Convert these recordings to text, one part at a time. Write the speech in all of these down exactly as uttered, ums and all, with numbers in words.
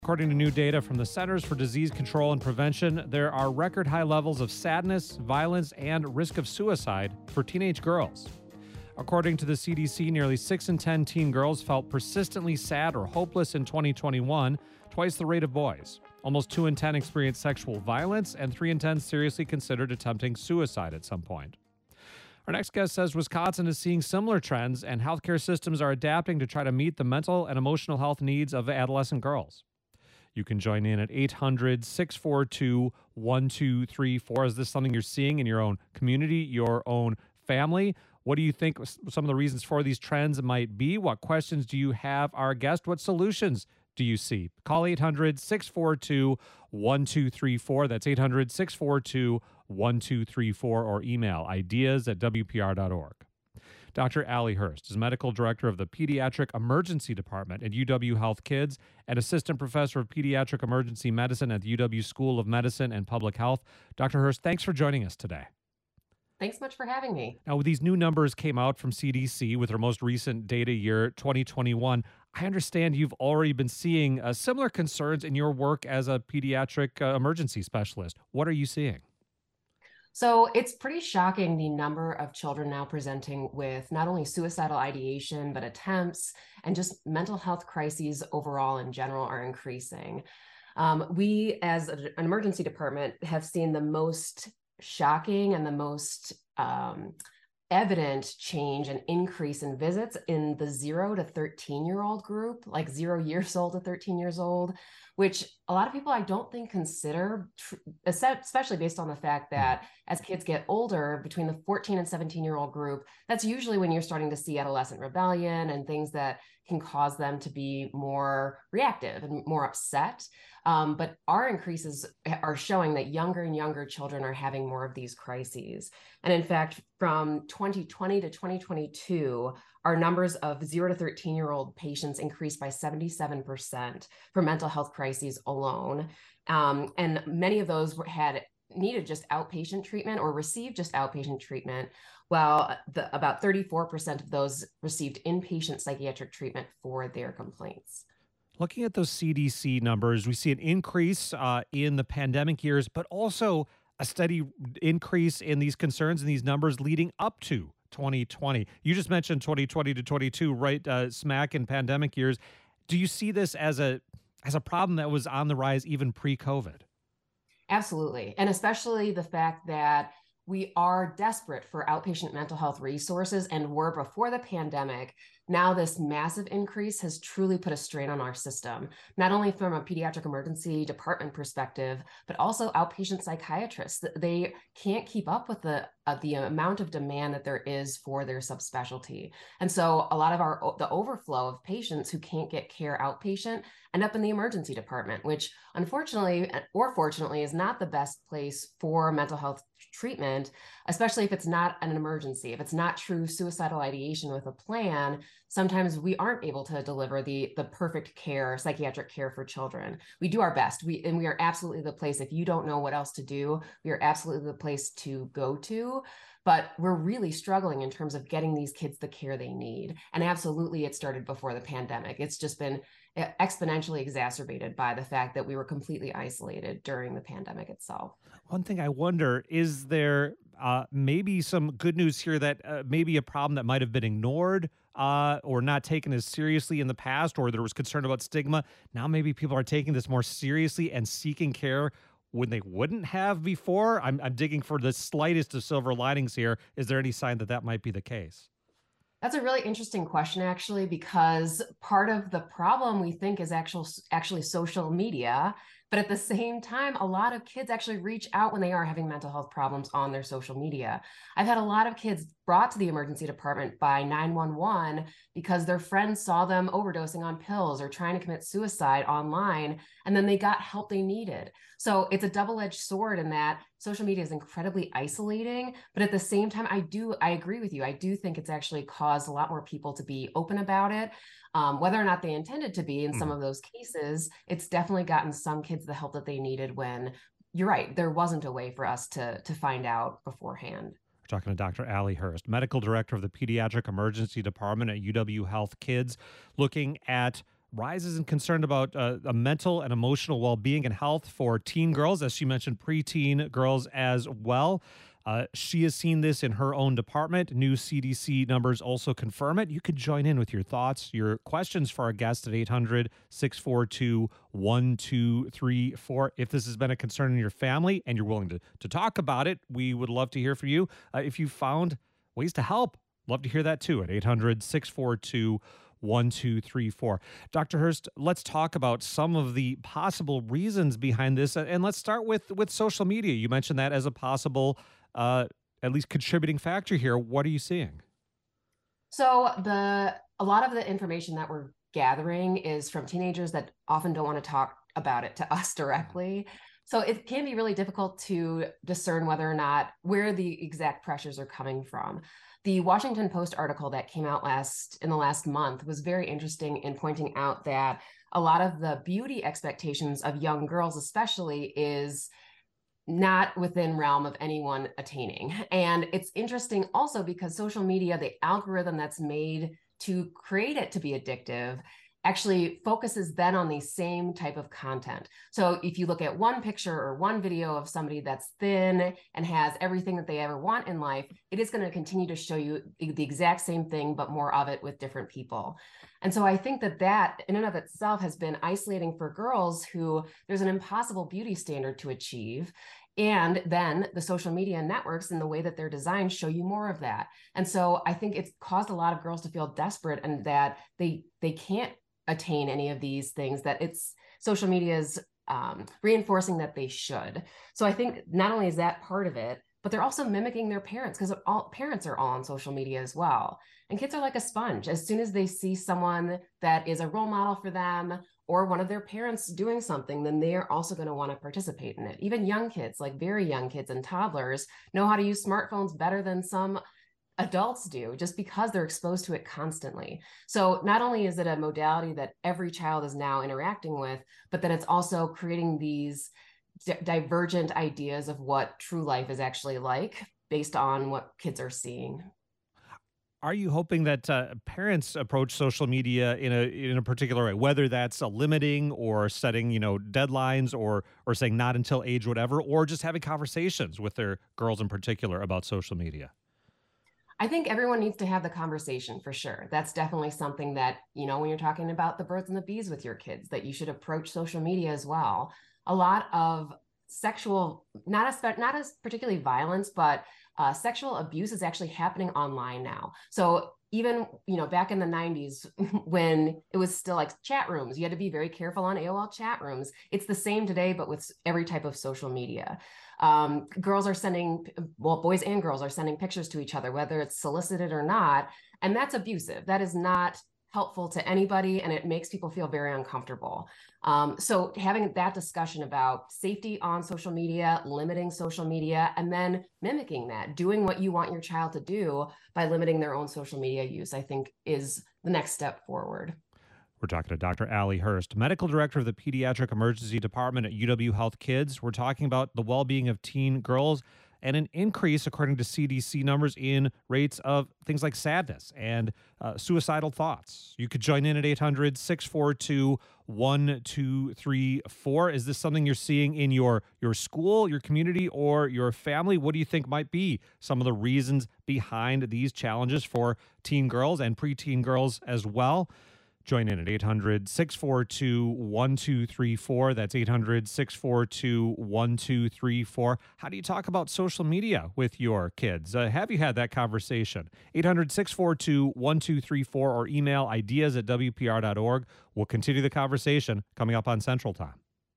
According to new data from the Centers for Disease Control and Prevention, there are record high levels of sadness, violence, and risk of suicide for teenage girls. According to the C D C, nearly six in ten teen girls felt persistently sad or hopeless in twenty twenty-one, twice the rate of boys. Almost two in ten experienced sexual violence, and three in ten seriously considered attempting suicide at some point. Our next guest says Wisconsin is seeing similar trends, and healthcare systems are adapting to try to meet the mental and emotional health needs of adolescent girls. You can join in at eight hundred, six four two, one two three four. Is this something you're seeing in your own community, your own family? What do you think some of the reasons for these trends might be? What questions do you have our guest? What solutions do you see? Call eight hundred, six four two, one two three four. That's eight hundred, six four two, one two three four, or email ideas at w p r dot org. Doctor Allie Hurst is medical director of the Pediatric Emergency Department at U W Health Kids and assistant professor of pediatric emergency medicine at the U W School of Medicine and Public Health. Doctor Hurst, thanks for joining us today. Thanks much for having me. Now, these new numbers came out from C D C with their most recent data year, twenty twenty-one. I understand you've already been seeing uh, similar concerns in your work as a pediatric uh, emergency specialist. What are you seeing? So it's pretty shocking the number of children now presenting with not only suicidal ideation, but attempts and just mental health crises overall in general are increasing. Um, we, as an emergency department, have seen the most shocking and the most um, evident change and increase in visits in the zero to thirteen year old group, like zero years old to thirteen years old, which a lot of people I don't think consider, especially based on the fact that as kids get older, between the fourteen and seventeen year old group, that's usually when you're starting to see adolescent rebellion and things that can cause them to be more reactive and more upset. Um, but our increases are showing that younger and younger children are having more of these crises. And in fact, from twenty twenty to twenty twenty-two, our numbers of zero to thirteen year old patients increased by seventy-seven percent for mental health crises alone. Um, and many of those were, had needed just outpatient treatment or received just outpatient treatment, while the, about thirty-four percent of those received inpatient psychiatric treatment for their complaints. Looking at those C D C numbers, we see an increase uh, in the pandemic years, but also a steady increase in these concerns and these numbers leading up to twenty twenty. You just mentioned twenty twenty to twenty-two, right uh, smack in pandemic years. Do you see this as a as a problem that was on the rise even pre-COVID? Absolutely. And especially the fact that we are desperate for outpatient mental health resources and were before the pandemic. Now this massive increase has truly put a strain on our system, not only from a pediatric emergency department perspective, but also outpatient psychiatrists. They can't keep up with the uh, the amount of demand that there is for their subspecialty. And so a lot of our the overflow of patients who can't get care outpatient end up in the emergency department, which unfortunately or fortunately is not the best place for mental health treatment, especially if it's not an emergency. If it's not true suicidal ideation with a plan, sometimes we aren't able to deliver the, the perfect care, psychiatric care for children. We do our best. We and we are absolutely the place. If you don't know what else to do, we are absolutely the place to go to. But we're really struggling in terms of getting these kids the care they need. And absolutely, it started before the pandemic. It's just been exponentially exacerbated by the fact that we were completely isolated during the pandemic itself. One thing I wonder, is there uh, maybe some good news here that uh, maybe a problem that might have been ignored uh, or not taken as seriously in the past, or there was concern about stigma. Now maybe people are taking this more seriously and seeking care when they wouldn't have before? I'm, I'm digging for the slightest of silver linings here. Is there any sign that that might be the case? That's a really interesting question, actually, because part of the problem we think is actual, actually social media. But at the same time, a lot of kids actually reach out when they are having mental health problems on their social media. I've had a lot of kids brought to the emergency department by nine one one because their friends saw them overdosing on pills or trying to commit suicide online, and then they got help they needed. So it's a double-edged sword in that social media is incredibly isolating, but at the same time, I do, I agree with you. I do think it's actually caused a lot more people to be open about it. Um, whether or not they intended to be in some of those cases, it's definitely gotten some kids the help that they needed when, you're right, there wasn't a way for us to, to find out beforehand. We're talking to Doctor Allie Hurst, medical director of the Pediatric Emergency Department at U W Health Kids, looking at rises in concern about uh, a mental and emotional well-being and health for teen girls, as she mentioned, preteen girls as well. Uh, she has seen this in her own department. New C D C numbers also confirm it. You could join in with your thoughts, your questions for our guest at eight hundred, six four two, one two three four. If this has been a concern in your family and you're willing to, to talk about it, we would love to hear from you. Uh, if you found ways to help, love to hear that too at eight hundred, six four two, one two three four. Doctor Hurst, let's talk about some of the possible reasons behind this. And let's start with, with social media. You mentioned that as a possible uh, at least contributing factor here. What are you seeing? So the a lot of the information that we're gathering is from teenagers that often don't want to talk about it to us directly. So it can be really difficult to discern whether or not where the exact pressures are coming from. The Washington Post article that came out last in the last month was very interesting in pointing out that a lot of the beauty expectations of young girls especially is not within realm of anyone attaining. And it's interesting also because social media, the algorithm that's made to create it to be addictive, actually focuses then on the same type of content. So if you look at one picture or one video of somebody that's thin and has everything that they ever want in life, it is going to continue to show you the exact same thing, but more of it with different people. And so I think that that in and of itself has been isolating for girls who there's an impossible beauty standard to achieve. And then the social media networks and the way that they're designed show you more of that. And so I think it's caused a lot of girls to feel desperate and that they they can't attain any of these things, that it's social media is um, reinforcing that they should. So I think not only is that part of it, but they're also mimicking their parents because all parents are all on social media as well. And kids are like a sponge. As soon as they see someone that is a role model for them or one of their parents doing something, then they are also going to want to participate in it. Even young kids, like very young kids and toddlers, know how to use smartphones better than some adults do just because they're exposed to it constantly. So not only is it a modality that every child is now interacting with, but then it's also creating these di- divergent ideas of what true life is actually like based on what kids are seeing. Are you hoping that uh, parents approach social media in a in a particular way, whether that's a limiting or setting, you know, deadlines or or saying not until age whatever, or just having conversations with their girls in particular about social media? I think everyone needs to have the conversation for sure. That's definitely something that, you know, when you're talking about the birds and the bees with your kids, that you should approach social media as well. A lot of sexual, not as not as particularly violence, but uh, sexual abuse is actually happening online now. So even, you know, back in the nineties when it was still like chat rooms, you had to be very careful on A O L chat rooms. It's the same today, but with every type of social media. Um, girls are sending, well, boys and girls are sending pictures to each other, whether it's solicited or not. And that's abusive. That is not helpful to anybody. And it makes people feel very uncomfortable. Um, so having that discussion about safety on social media, limiting social media, and then mimicking that, doing what you want your child to do by limiting their own social media use, I think is the next step forward. We're talking to Doctor Allie Hurst, Medical Director of the Pediatric Emergency Department at U W Health Kids. We're talking about the well-being of teen girls and an increase, according to C D C numbers, in rates of things like sadness and uh, suicidal thoughts. You could join in at eight hundred, six four two, one two three four. Is this something you're seeing in your, your school, your community, or your family? What do you think might be some of the reasons behind these challenges for teen girls and preteen girls as well? Join in at eight hundred, six four two, one two three four. That's eight hundred, six four two, one two three four. How do you talk about social media with your kids? Uh, have you had that conversation? eight hundred, six four two, one two three four or email ideas at W P R dot org. We'll continue the conversation coming up on Central Time.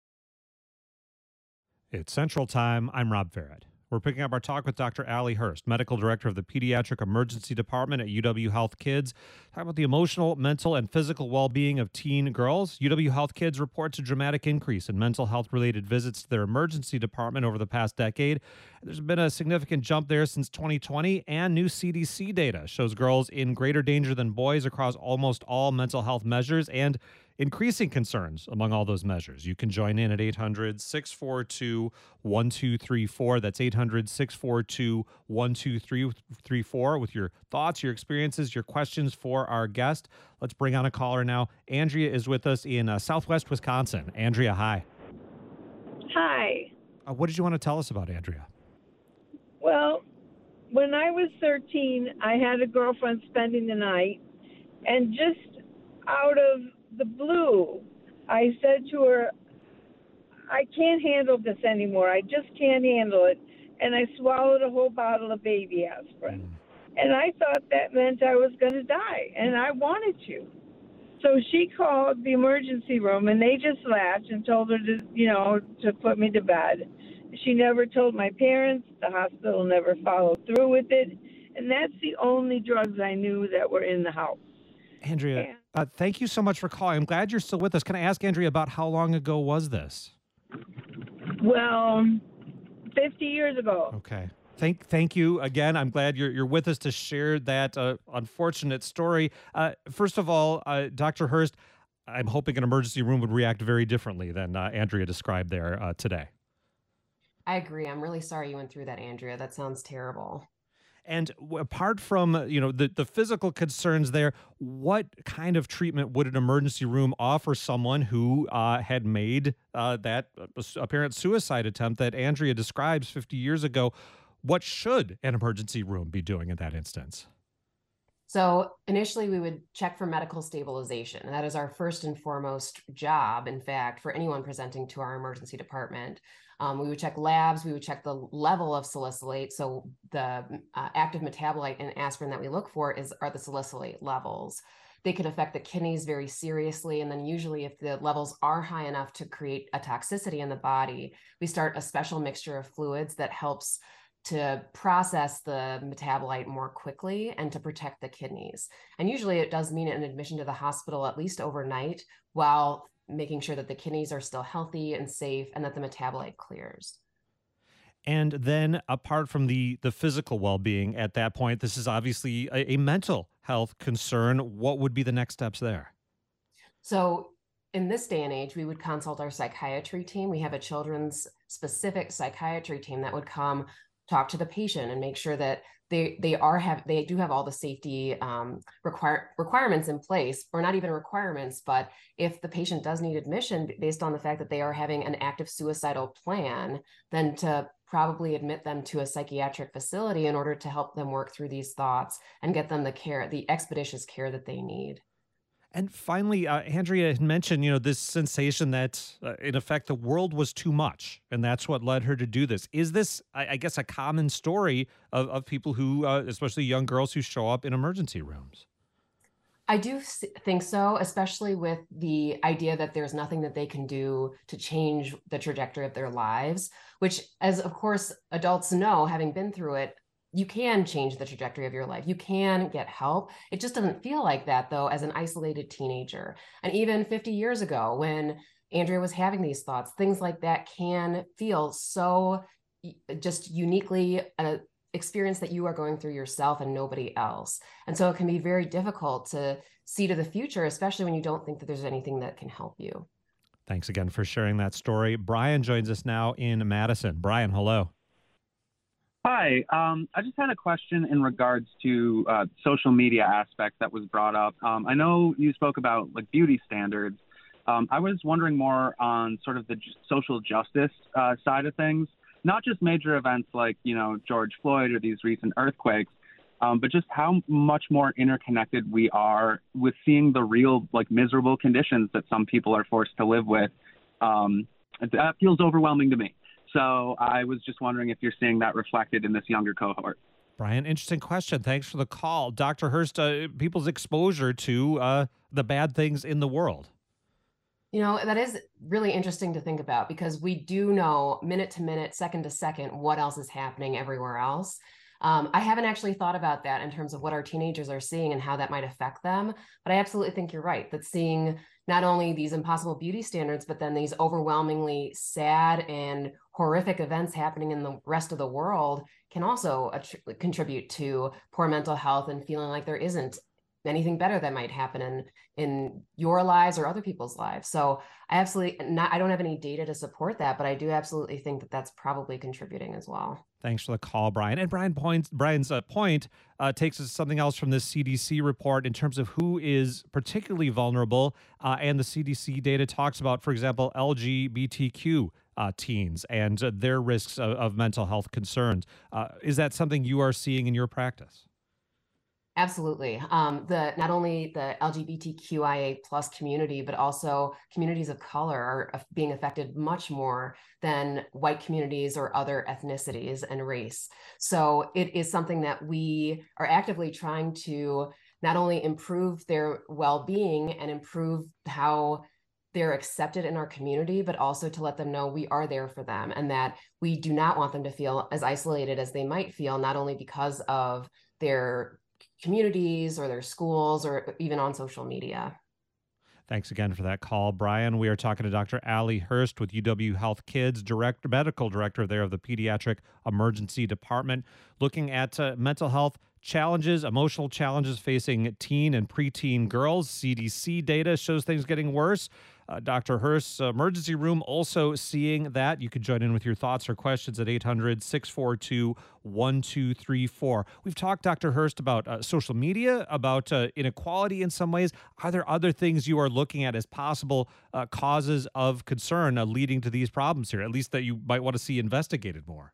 It's Central Time. I'm Rob Farrett. We're picking up our talk with Doctor Allie Hurst, Medical Director of the Pediatric Emergency Department at U W Health Kids, talking about the emotional, mental, and physical well-being of teen girls. U W Health Kids reports a dramatic increase in mental health-related visits to their emergency department over the past decade. There's been a significant jump there since twenty twenty, and new C D C data shows girls in greater danger than boys across almost all mental health measures. And increasing concerns among all those measures. You can join in at eight hundred, six four two, one two three four. That's eight hundred, six four two, one two three four with your thoughts, your experiences, your questions for our guest. Let's bring on a caller now. Andrea is with us in uh, Southwest Wisconsin. Andrea, hi. Hi. Uh, what did you want to tell us about, Andrea? Well, when I was thirteen, I had a girlfriend spending the night, and just out of the blue, I said to her, I can't handle this anymore. I just can't handle it. And I swallowed a whole bottle of baby aspirin. Mm. And I thought that meant I was going to die, and I wanted to. So she called the emergency room, and they just laughed and told her to, you know, to put me to bed. She never told my parents. The hospital never followed through with it. And that's the only drugs I knew that were in the house. Andrea, uh, thank you so much for calling. I'm glad you're still with us. Can I ask, Andrea, about how long ago was this? Well, fifty years ago. Okay. Thank thank you again. I'm glad you're you're with us to share that uh, unfortunate story. Uh, first of all, uh, Doctor Hurst, I'm hoping an emergency room would react very differently than uh, Andrea described there uh, today. I agree. I'm really sorry you went through that, Andrea. That sounds terrible. And apart from, you know, the, the physical concerns there, what kind of treatment would an emergency room offer someone who uh, had made uh, that apparent suicide attempt that Andrea describes fifty years ago? What should an emergency room be doing in that instance? So initially, we would check for medical stabilization. That is our first and foremost job, in fact, for anyone presenting to our emergency department. Um, we would check labs. We would check the level of salicylate. So the uh, active metabolite in aspirin that we look for is are the salicylate levels. They can affect the kidneys very seriously. And then usually if the levels are high enough to create a toxicity in the body, we start a special mixture of fluids that helps to process the metabolite more quickly and to protect the kidneys. And usually it does mean an admission to the hospital at least overnight while making sure that the kidneys are still healthy and safe and that the metabolite clears. And then apart from the the physical well-being at that point, this is obviously a, a mental health concern. What would be the next steps there? So in this day and age, we would consult our psychiatry team. We have a children's specific psychiatry team that would come talk to the patient and make sure that they they are have they do have all the safety um, require requirements in place, or not even requirements, but if the patient does need admission based on the fact that they are having an active suicidal plan, then to probably admit them to a psychiatric facility in order to help them work through these thoughts and get them the care, the expeditious care that they need. And finally, uh, Andrea had mentioned, you know, this sensation that, uh, in effect, the world was too much, and that's what led her to do this. Is this, I, I guess, a common story of, of people who, uh, especially young girls who show up in emergency rooms? I do think so, especially with the idea that there's nothing that they can do to change the trajectory of their lives, which, as of course adults know, having been through it, you can change the trajectory of your life. You can get help. It just doesn't feel like that, though, as an isolated teenager. And even fifty years ago, when Andrea was having these thoughts, things like that can feel so just uniquely an experience that you are going through yourself and nobody else. And so it can be very difficult to see to the future, especially when you don't think that there's anything that can help you. Thanks again for sharing that story. Brian joins us now in Madison. Brian, hello. Hi, um, I just had a question in regards to uh, social media aspect that was brought up. Um, I know you spoke about like beauty standards. Um, I was wondering more on sort of the j- social justice uh, side of things, not just major events like, you know, George Floyd or these recent earthquakes, um, but just how much more interconnected we are with seeing the real like miserable conditions that some people are forced to live with. Um, that feels overwhelming to me. So I was just wondering if you're seeing that reflected in this younger cohort. Brian, interesting question. Thanks for the call. Doctor Hurst, uh, people's exposure to uh, the bad things in the world. You know, that is really interesting to think about because we do know minute to minute, second to second, what else is happening everywhere else. Um, I haven't actually thought about that in terms of what our teenagers are seeing and how that might affect them. But I absolutely think you're right, that seeing not only these impossible beauty standards, but then these overwhelmingly sad and horrific events happening in the rest of the world can also att- contribute to poor mental health and feeling like there isn't anything better that might happen in in your lives or other people's lives. So I absolutely not, I don't have any data to support that, but I do absolutely think that that's probably contributing as well. Thanks for the call, Brian. And Brian points, Brian's uh, point uh, takes us to something else from this C D C report in terms of who is particularly vulnerable. Uh, and the C D C data talks about, for example, L G B T Q uh, teens and uh, their risks of, of mental health concerns. Uh, is that something you are seeing in your practice? Absolutely. Um, the not only the L G B T Q I A plus community, but also communities of color are being affected much more than white communities or other ethnicities and race. So it is something that we are actively trying to not only improve their well-being and improve how they're accepted in our community, but also to let them know we are there for them and that we do not want them to feel as isolated as they might feel, not only because of their communities or their schools or even on social media. Thanks again for that call, Brian. We are talking to Doctor Allie Hurst with U W Health Kids, director, medical director there of the Pediatric Emergency Department, looking at uh, mental health challenges, emotional challenges facing teen and preteen girls. C D C data shows things getting worse. Uh, Doctor Hurst's emergency room also seeing that. You can join in with your thoughts or questions at eight hundred, six four two, one two three four. We've talked, Doctor Hurst, about uh, social media, about uh, inequality in some ways. Are there other things you are looking at as possible uh, causes of concern uh, leading to these problems here, at least that you might want to see investigated more?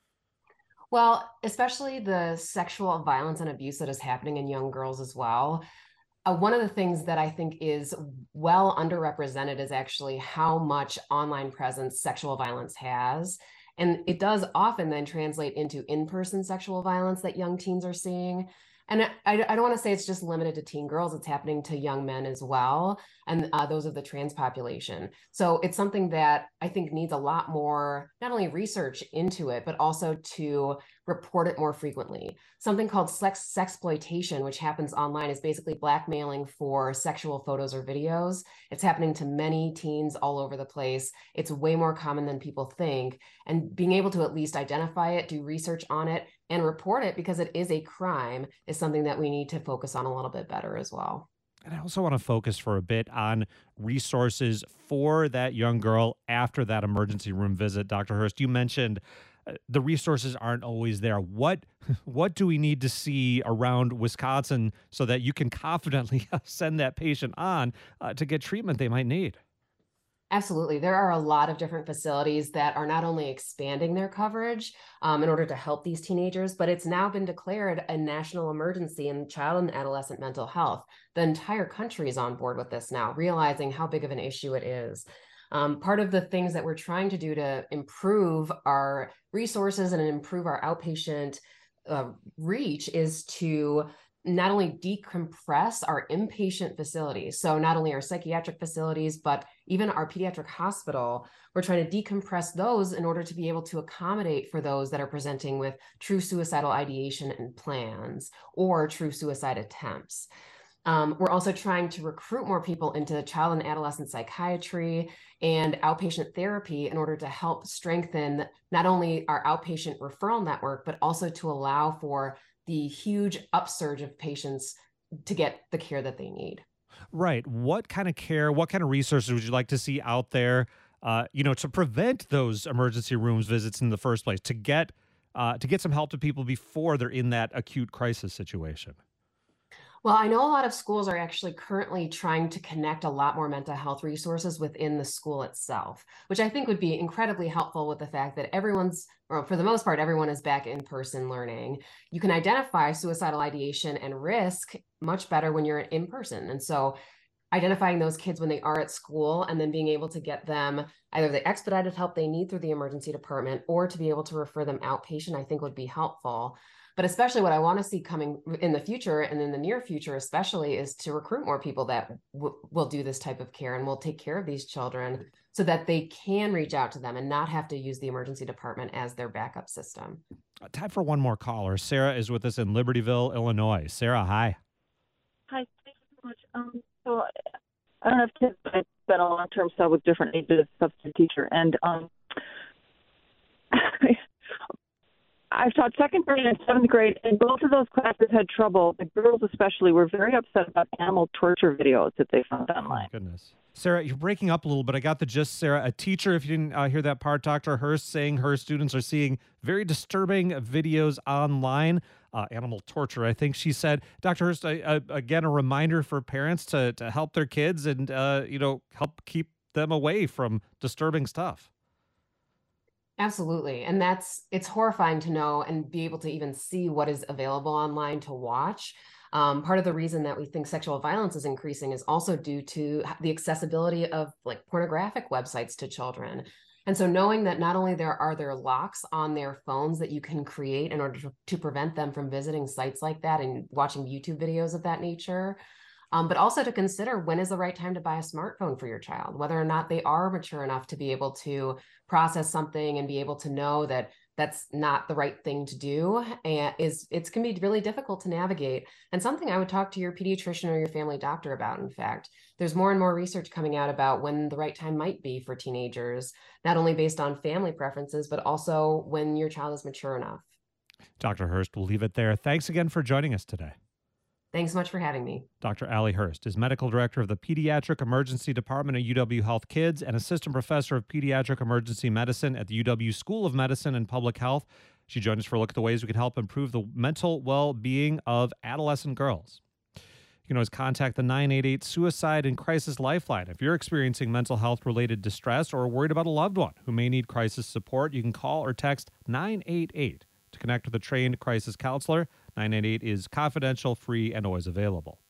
Well, especially the sexual violence and abuse that is happening in young girls as well. Uh, one of the things that I think is well underrepresented is actually how much online presence sexual violence has. And it does often then translate into in-person sexual violence that young teens are seeing. And I, I don't want to say it's just limited to teen girls. It's happening to young men as well, and uh, those of the trans population. So it's something that I think needs a lot more, not only research into it, but also to report it more frequently. Something called sex sexploitation, which happens online, is basically blackmailing for sexual photos or videos. It's happening to many teens all over the place. It's way more common than people think. And being able to at least identify it, do research on it, and report it because it is a crime is something that we need to focus on a little bit better as well. And I also want to focus for a bit on resources for that young girl after that emergency room visit. Doctor Hurst, you mentioned uh, the resources aren't always there. What what do we need to see around Wisconsin so that you can confidently send that patient on uh, to get treatment they might need? Absolutely. There are a lot of different facilities that are not only expanding their coverage um, in order to help these teenagers, but it's now been declared a national emergency in child and adolescent mental health. The entire country is on board with this now, realizing how big of an issue it is. Um, part of the things that we're trying to do to improve our resources and improve our outpatient uh, reach is to not only decompress our inpatient facilities, so not only our psychiatric facilities, but even our pediatric hospital, we're trying to decompress those in order to be able to accommodate for those that are presenting with true suicidal ideation and plans or true suicide attempts. Um, we're also trying to recruit more people into child and adolescent psychiatry and outpatient therapy in order to help strengthen not only our outpatient referral network, but also to allow for the huge upsurge of patients to get the care that they need. Right. What kind of care, what kind of resources would you like to see out there, uh, you know, to prevent those emergency rooms visits in the first place, to get uh, to get some help to people before they're in that acute crisis situation? Well, I know a lot of schools are actually currently trying to connect a lot more mental health resources within the school itself, which I think would be incredibly helpful with the fact that everyone's, or for the most part, everyone is back in person learning. You can identify suicidal ideation and risk much better when you're in person. And so identifying those kids when they are at school and then being able to get them either the expedited help they need through the emergency department or to be able to refer them outpatient, I think would be helpful. But especially what I want to see coming in the future and in the near future, especially, is to recruit more people that w- will do this type of care and will take care of these children so that they can reach out to them and not have to use the emergency department as their backup system. Time for one more caller. Sarah is with us in Libertyville, Illinois. Sarah, hi. Hi, thank you so much. Um, so I don't have kids, but I've been a long-term sub with different ages substitute teacher, and um, I've taught second grade and seventh grade, and both of those classes had trouble. The girls especially were very upset about animal torture videos that they found online. Oh, goodness. Sarah, you're breaking up a little bit. I got the gist, Sarah. A teacher, if you didn't uh, hear that part, Doctor Hurst saying her students are seeing very disturbing videos online. Uh, animal torture, I think she said. Doctor Hurst, I, uh, again, a reminder for parents to, to help their kids and, uh, you know, help keep them away from disturbing stuff. Absolutely. And that's, it's horrifying to know and be able to even see what is available online to watch. Um, part of the reason that we think sexual violence is increasing is also due to the accessibility of like pornographic websites to children. And so knowing that not only there are there locks on their phones that you can create in order to, to prevent them from visiting sites like that and watching YouTube videos of that nature, um, but also to consider when is the right time to buy a smartphone for your child, whether or not they are mature enough to be able to process something and be able to know that that's not the right thing to do, and is it's can be really difficult to navigate, and something I would talk to your pediatrician or your family doctor about. In fact, there's more and more research coming out about when the right time might be for teenagers, not only based on family preferences, but also when your child is mature enough. Doctor Hurst, we'll leave it there. Thanks again for joining us today. Thanks so much for having me. Doctor Allie Hurst is Medical Director of the Pediatric Emergency Department at U W Health Kids and Assistant Professor of Pediatric Emergency Medicine at the U W School of Medicine and Public Health. She joined us for a look at the ways we can help improve the mental well-being of adolescent girls. You can always contact the nine eight eight Suicide and Crisis Lifeline. If you're experiencing mental health-related distress or worried about a loved one who may need crisis support, you can call or text nine eight eight to connect with a trained crisis counselor. nine eight eight is confidential, free, and always available.